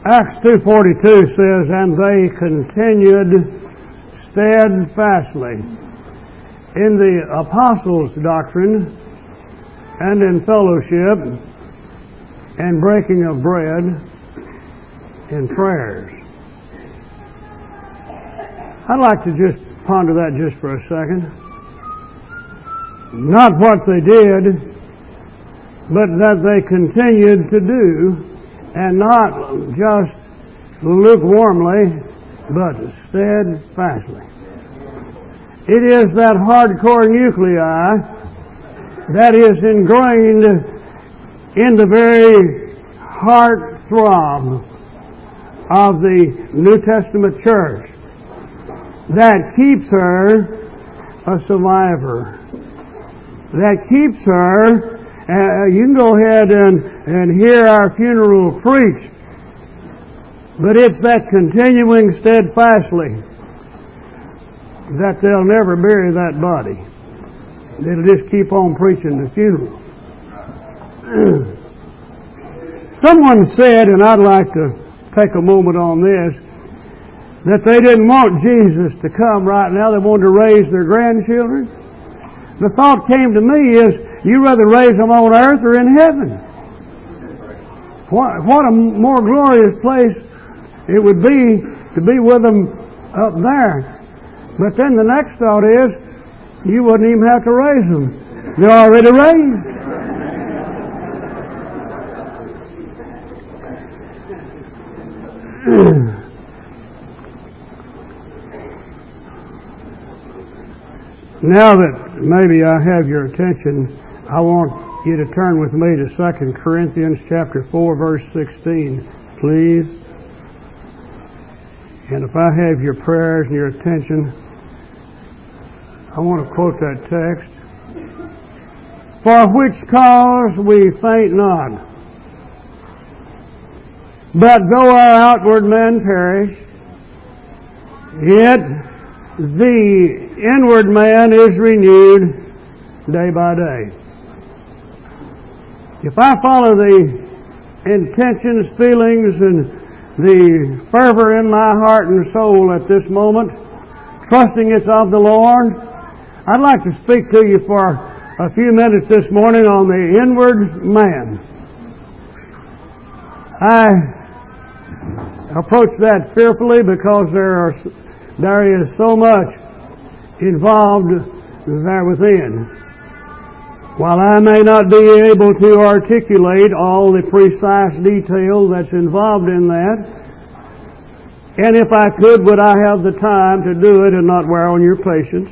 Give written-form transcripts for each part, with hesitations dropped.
Acts 2:42 says, "And they continued steadfastly in the apostles' doctrine and in fellowship and breaking of bread and prayers." I'd like to just ponder that just for a second. Not what they did, but that they continued to do, and not just lukewarmly, but steadfastly. It is that hardcore nuclei that is ingrained in the very heart throb of the New Testament church that keeps her a survivor, that keeps her. You can go ahead and hear our funeral preached, but it's that continuing steadfastly that they'll never bury that body. They'll just keep on preaching the funeral. Someone said, and I'd like to take a moment on this, that they didn't want Jesus to come right now. They wanted to raise their grandchildren. The thought came to me is, you rather raise them on earth or in heaven? What a more glorious place it would be to be with them up there. But then the next thought is, you wouldn't even have to raise them. They're already raised. Now that maybe I have your attention, I want you to turn with me to 2 Corinthians chapter 4, verse 16, please. And if I have your prayers and your attention, I want to quote that text. "For which cause we faint not, but though our outward man perish, yet the inward man is renewed day by day." If I follow the intentions, feelings, and the fervor in my heart and soul at this moment, trusting it's of the Lord, I'd like to speak to you for a few minutes this morning on the inward man. I approach that fearfully because there is so much involved there within. While I may not be able to articulate all the precise detail that's involved in that, and if I could, would I have the time to do it and not wear on your patience?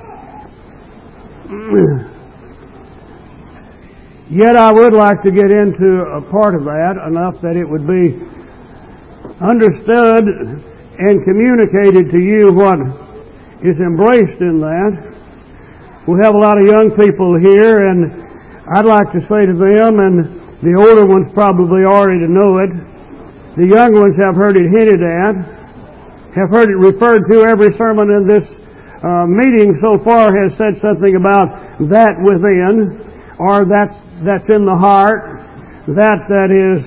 Yet I would like to get into a part of that enough that it would be understood and communicated to you what is embraced in that. We have a lot of young people here, and I'd like to say to them, and the older ones probably already know it, the young ones have heard it hinted at, have heard it referred to. Every sermon in this meeting so far has said something about that within, or that's in the heart, that is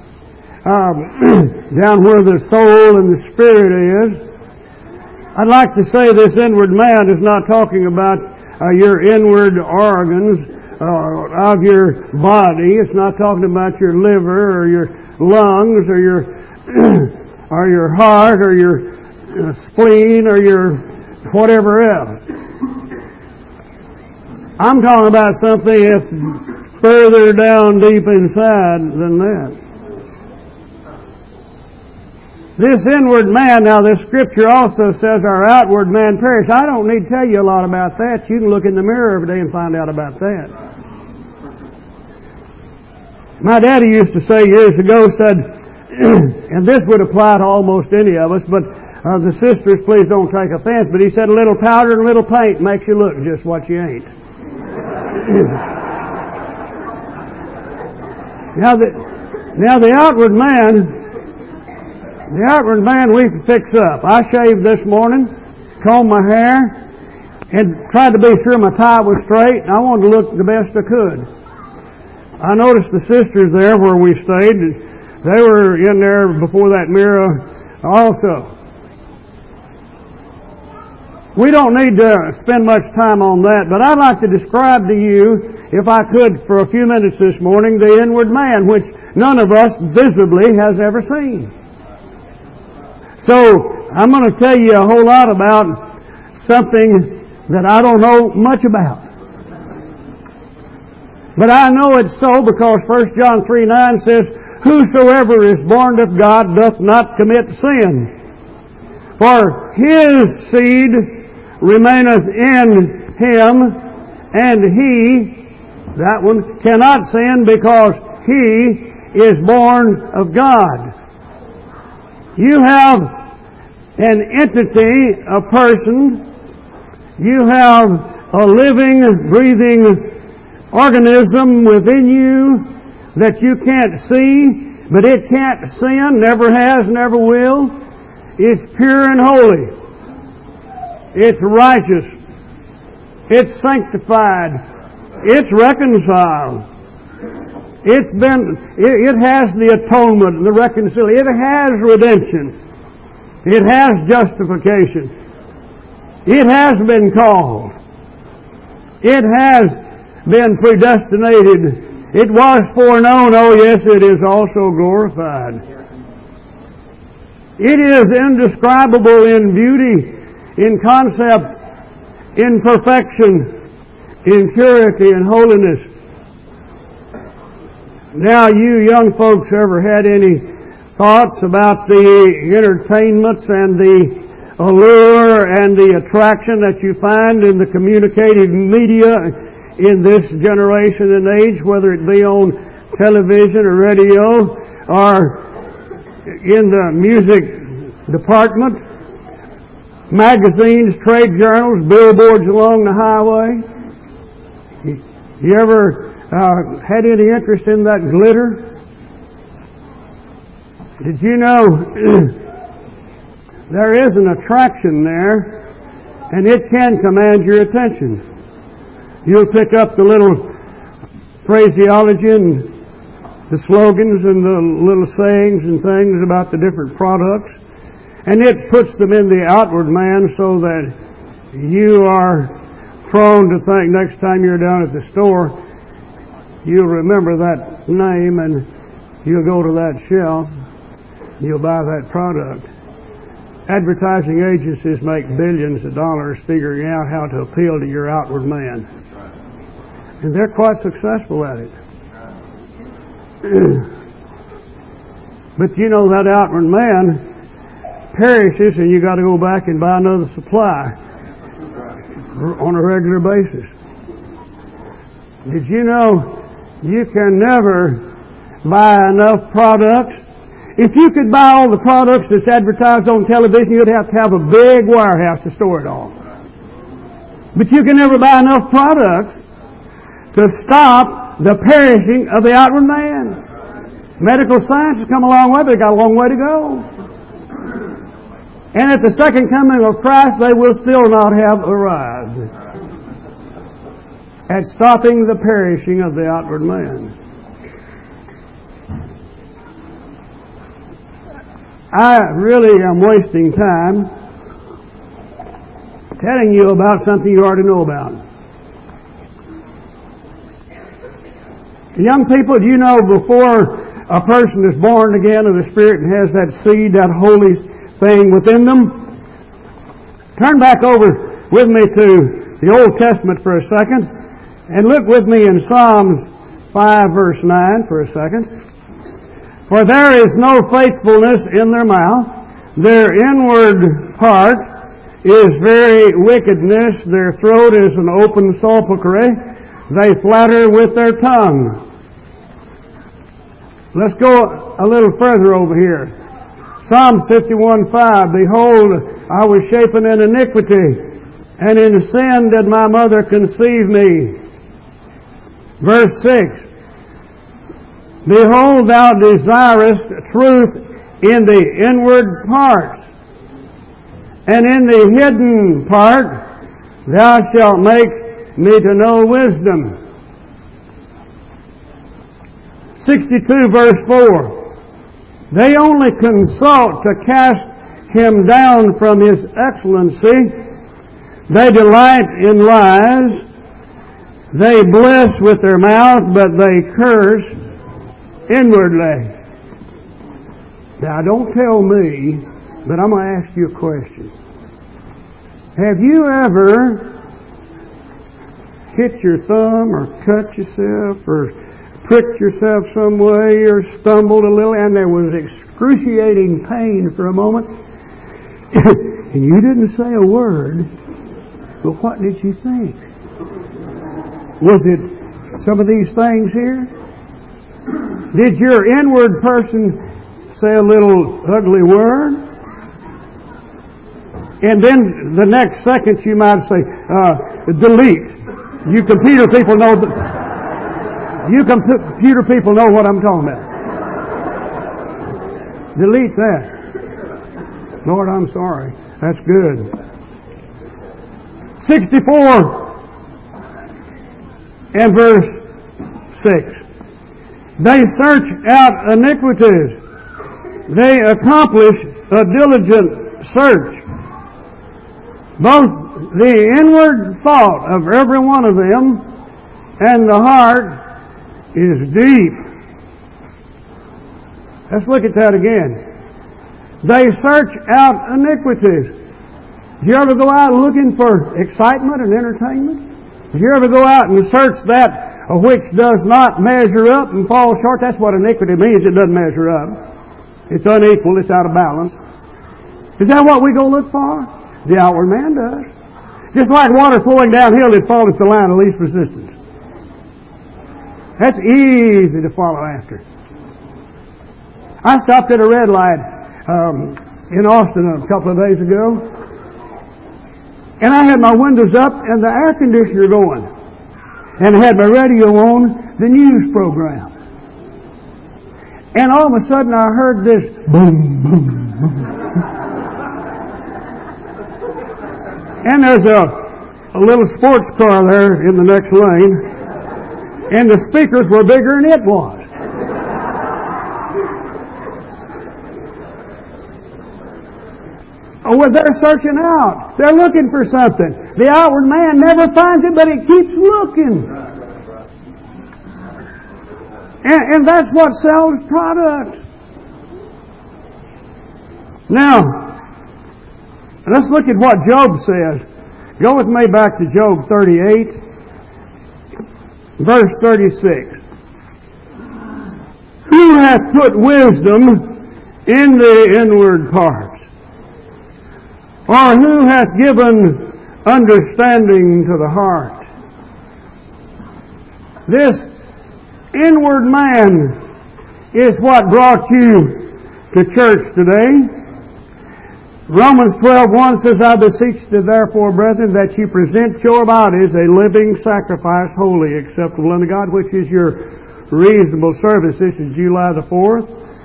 down where the soul and the spirit is. I'd like to say this inward man is not talking about your inward organs of your body. It's not talking about your liver or your lungs or your or your heart or your spleen or your whatever else. I'm talking about something that's further down deep inside than that. This inward man, now this scripture also says our outward man perish. I don't need to tell you a lot about that. You can look in the mirror every day and find out about that. My daddy used to say years ago, said, and this would apply to almost any of us, but the sisters, please don't take offense, but he said a little powder and a little paint makes you look just what you ain't. Now the outward man we can fix up. I shaved this morning, combed my hair, and tried to be sure my tie was straight. I wanted to look the best I could. I noticed the sisters there where we stayed They were in there before that mirror also. We don't need to spend much time on that, but I'd like to describe to you, if I could for a few minutes this morning, the inward man, which none of us visibly has ever seen. So, I'm going to tell you a whole lot about something that I don't know much about. But I know it's so because 1 John 3:9 says, "Whosoever is born of God doth not commit sin. For his seed remaineth in him, and he," that one, "cannot sin because he is born of God." You have an entity, a person. You have a living, breathing organism within you that you can't see, but it can't sin, never has, never will. It's pure and holy. It's righteous. It's sanctified. It's reconciled. It has the atonement, the reconciliation. It has redemption. It has justification. It has been called. It has been predestinated. It was foreknown. Oh yes, it is also glorified. It is indescribable in beauty, in concept, in perfection, in purity and holiness. Now, you young folks ever had any thoughts about the entertainments and the allure and the attraction that you find in the communicative media in this generation and age, whether it be on television or radio or in the music department, magazines, trade journals, billboards along the highway? You ever had any interest in that glitter? Did you know there is an attraction there, and it can command your attention? You'll pick up the little phraseology and the slogans and the little sayings and things about the different products, and it puts them in the outward man so that you are prone to think next time you're down at the store, you'll remember that name and you'll go to that shelf, you'll buy that product. Advertising agencies make billions of dollars figuring out how to appeal to your outward man. And they're quite successful at it. But you know, that outward man perishes and you got to go back and buy another supply on a regular basis. Did you know you can never buy enough products? If you could buy all the products that's advertised on television, you'd have to have a big warehouse to store it all. But you can never buy enough products to stop the perishing of the outward man. Medical science has come a long way, but they've got a long way to go. And at the second coming of Christ, they will still not have arrived at stopping the perishing of the outward man. I really am wasting time telling you about something you already know about. Young people, do you know before a person is born again of the Spirit and has that seed, that holy thing within them? Turn back over with me to the Old Testament for a second and look with me in Psalms 5 verse 9 for a second. For there is no faithfulness in their mouth. Their inward part is very wickedness. Their throat is an open sepulchre. They flatter with their tongue. Let's go a little further over here. Psalm 51:5. Behold, I was shapen in iniquity, and in sin did my mother conceive me. Verse 6. Behold, thou desirest truth in the inward parts, and in the hidden part thou shalt make me to know wisdom. 62 verse 4. They only consult to cast him down from his excellency. They delight in lies. They bless with their mouth, but they curse inwardly. Now, don't tell me, but I'm going to ask you a question. Have you ever hit your thumb or cut yourself or pricked yourself some way or stumbled a little and there was excruciating pain for a moment and you didn't say a word, but what did you think? Was it some of these things here? Did your inward person say a little ugly word? And then the next second you might say, delete. You computer people know what I'm talking about. Delete that. Lord, I'm sorry. That's good. 64 and verse 6. They search out iniquities. They accomplish a diligent search. Both the inward thought of every one of them and the heart is deep. Let's look at that again. They search out iniquities. Did you ever go out looking for excitement and entertainment? Did you ever go out and search that which does not measure up and fall short? That's what iniquity means. It doesn't measure up. It's unequal. It's out of balance. Is that what we go look for? The outward man does. Just like water flowing downhill, it follows the line of least resistance. That's easy to follow after. I stopped at a red light in Austin a couple of days ago, and I had my windows up and the air conditioner going, and I had my radio on, the news program. And all of a sudden I heard this boom, boom, boom. And there's a little sports car there in the next lane, and the speakers were bigger than it was. Oh, well, they're searching out. They're looking for something. The outward man never finds it, but it keeps looking. And that's what sells products. Now, let's look at what Job says. Go with me back to Job 38, verse 36. Who hath put wisdom in the inward parts? Or who hath given understanding to the heart? This inward man is what brought you to church today. Romans 12:1 says, I beseech thee therefore, brethren, that ye present your bodies a living sacrifice, holy, acceptable unto God, which is your reasonable service. This is July the 4th,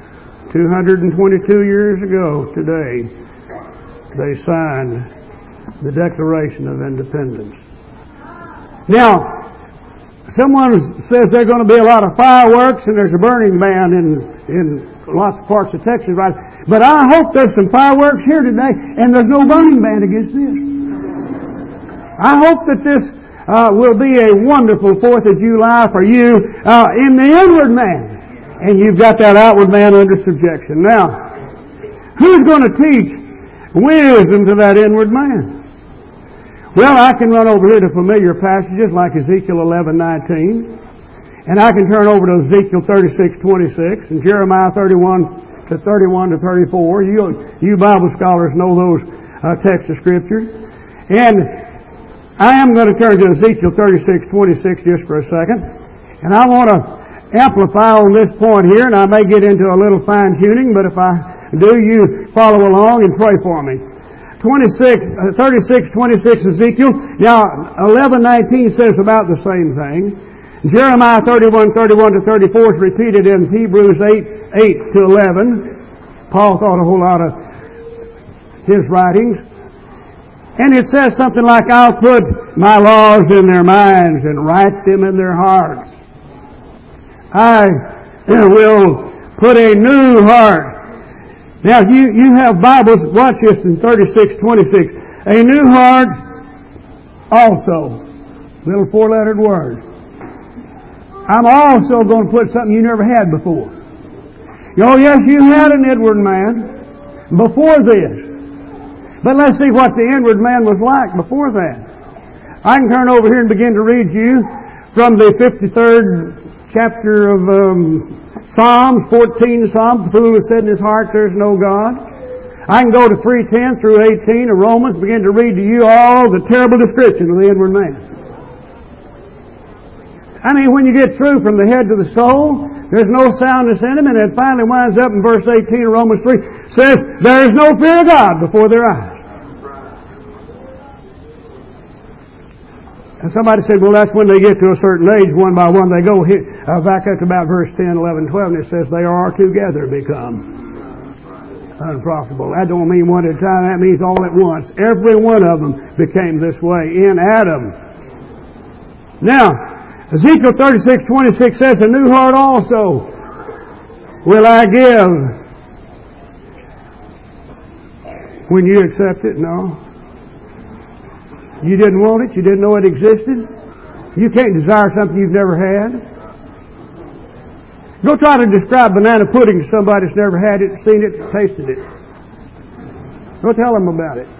222 years ago today. They signed the Declaration of Independence. Now, someone says there's going to be a lot of fireworks and there's a burning ban in lots of parts of Texas, right? But I hope there's some fireworks here today and there's no burning ban against this. I hope that this will be a wonderful 4th of July for you in the inward man. And you've got that outward man under subjection. Now, who's going to teach wisdom to that inward man? Well, I can run over here to familiar passages like Ezekiel 11:19, and I can turn over to Ezekiel 36:26 and Jeremiah 31 to 34. You Bible scholars know those texts of Scripture. And I am going to turn to Ezekiel 36:26 just for a second, and I want to amplify on this point here, and I may get into a little fine-tuning, but if I do, you follow along and pray for me. 36:26 Ezekiel. Now, 11:19 says about the same thing. Jeremiah 31:31 to 34 is repeated in Hebrews 8 to 11. Paul thought a whole lot of his writings. And it says something like, I'll put my laws in their minds and write them in their hearts. I will put a new heart Now, you have Bibles. Watch this in 36:26. A new heart also. Little four-lettered word. I'm also going to put something you never had before. Oh, yes, you had an inward man before this. But let's see what the inward man was like before that. I can turn over here and begin to read you from the 53rd chapter of Psalms, 14 Psalms. The fool has said in his heart, there's no God. I can go to 3:10 through 18 of Romans, begin to read to you all the terrible description of the inward man. I mean, when you get through from the head to the soul, there's no soundness in him, and it finally winds up in verse 18 of Romans 3, says, there is no fear of God before their eyes. And somebody said, well, that's when they get to a certain age, one by one they go back up to about verse 10, 11, 12, and it says, they are together become unprofitable. That don't mean one at a time, that means all at once. Every one of them became this way in Adam. Now, Ezekiel 36:26 says, a new heart also will I give. When you accept it, no. You didn't want it, you didn't know it existed. You can't desire something you've never had. Go try to describe banana pudding to somebody that's never had it, seen it, tasted it. Go tell them about it.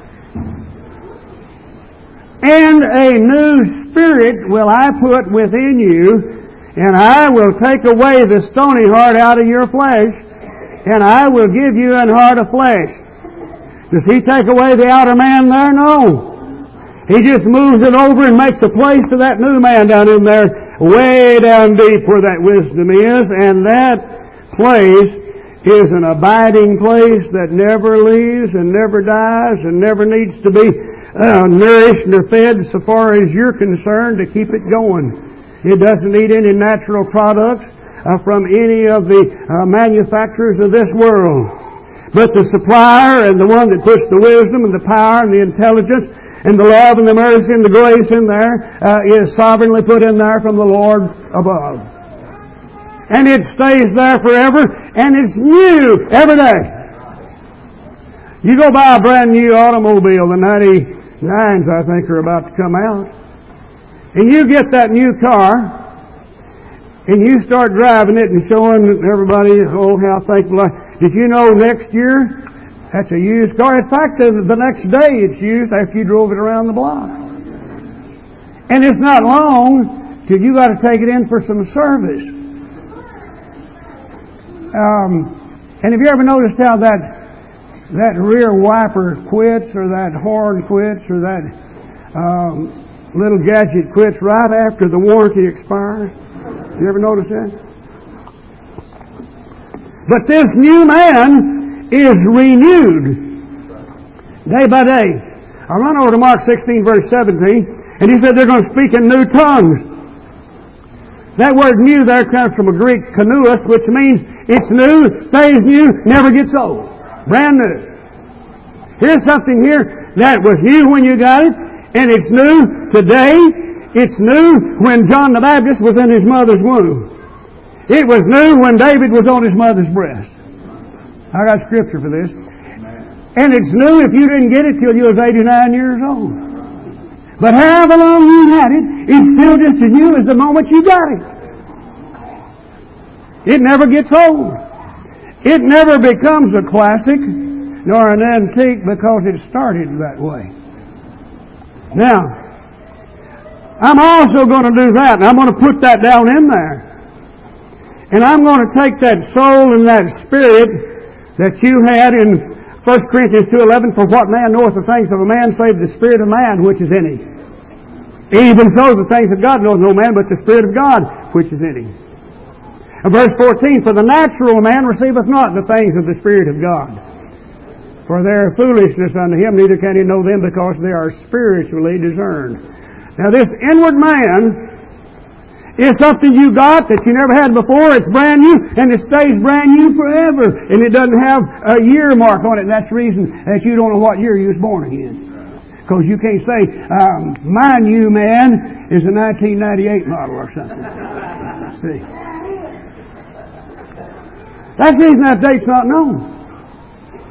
And a new spirit will I put within you, and I will take away the stony heart out of your flesh, and I will give you an heart of flesh. Does He take away the outer man there? No. He just moves it over and makes a place for that new man down in there, way down deep where that wisdom is, and that place is an abiding place that never leaves and never dies and never needs to be nourished nor fed so far as you're concerned to keep it going. It doesn't need any natural products from any of the manufacturers of this world. But the supplier and the one that puts the wisdom and the power and the intelligence and the love and the mercy and the grace in there is sovereignly put in there from the Lord above. And it stays there forever, and it's new every day. You go buy a brand new automobile, the 99s I think are about to come out, and you get that new car, and you start driving it and showing everybody, oh, how thankful I am. Did you know next year, that's a used car? In fact, the next day it's used after you drove it around the block. And it's not long till you got to take it in for some service. And have you ever noticed how that rear wiper quits, or that horn quits, or that little gadget quits right after the warranty expires? You ever notice that? But this new man is renewed day by day. I run over to Mark 16 verse 17, and he said they're going to speak in new tongues. That word new there comes from a Greek kanuos, which means it's new, stays new, never gets old. Brand new. Here's something here that was new when you got it, and it's new today. It's new when John the Baptist was in his mother's womb. It was new when David was on his mother's breast. I got scripture for this. And it's new if you didn't get it till you was 89 years old. But however long you had it, it's still just as new as the moment you got it. It never gets old. It never becomes a classic nor an antique because it started that way. Now, I'm also going to do that, and I'm going to put that down in there. And I'm going to take that soul and that spirit that you had in 1 Corinthians 2:11, for what man knoweth the things of a man save the spirit of man which is in him. Even so the things of God knoweth no man but the Spirit of God which is in him. And verse 14, for the natural man receiveth not the things of the Spirit of God, for they are foolishness unto him, neither can he know them because they are spiritually discerned. Now this inward man is something you got that you never had before. It's brand new, and it stays brand new forever. And it doesn't have a year mark on it, and that's the reason that you don't know what year you was born again. Because you can't say, my new man is a 1998 model or something. See? That's the reason that date's not known.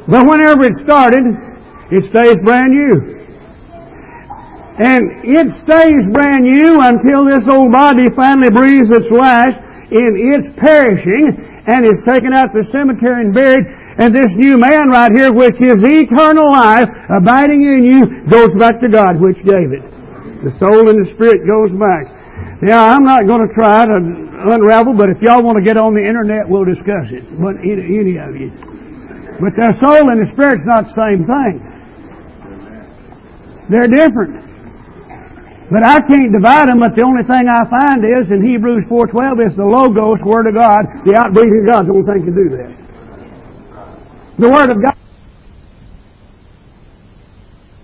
But whenever it started, it stays brand new. And it stays brand new until this old body finally breathes its last in its perishing and is taken out to the cemetery and buried. And this new man right here, which is eternal life, abiding in you, goes back to God, which gave it. The soul and the spirit goes back. Now, I'm not going to try to unravel, but if y'all want to get on the internet, we'll discuss it. But any of you. But the soul and the spirit's not the same thing. They're different. But I can't divide them, but the only thing I find is, in Hebrews 4:12, is the Logos, Word of God, the outbreathing of God, is the only thing can do that. The Word of God